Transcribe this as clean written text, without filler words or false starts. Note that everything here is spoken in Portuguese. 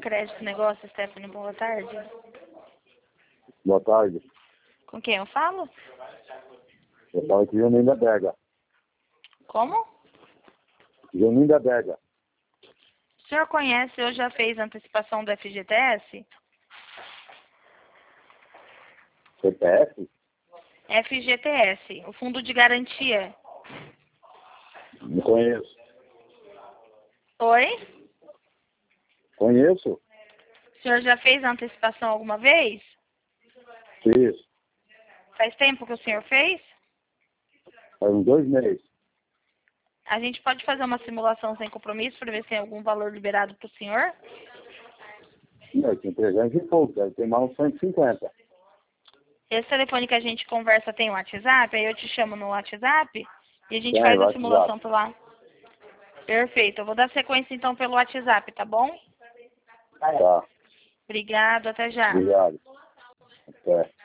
Crédito Negócio, Stephanie, boa tarde. Boa tarde. Com quem eu falo? Eu falo aqui Juninho da Bega. Como? Juninho da Bega. O senhor conhece ou já fez antecipação do FGTS? CPF? FGTS, o Fundo de Garantia. Não conheço. Oi? Conheço? O senhor já fez antecipação alguma vez? Fiz. Faz tempo que o senhor fez? Faz uns 2 meses. A gente pode fazer uma simulação sem compromisso para ver se tem algum valor liberado para o senhor? Não, tem 300 e pouco, deve ter mais uns 150. Esse telefone que a gente conversa tem o WhatsApp, aí eu te chamo no WhatsApp e a gente Tem, faz a WhatsApp. simulação por lá. Perfeito, eu vou dar sequência então pelo WhatsApp, tá bom? Tá. Obrigado, até já. Obrigado. Até.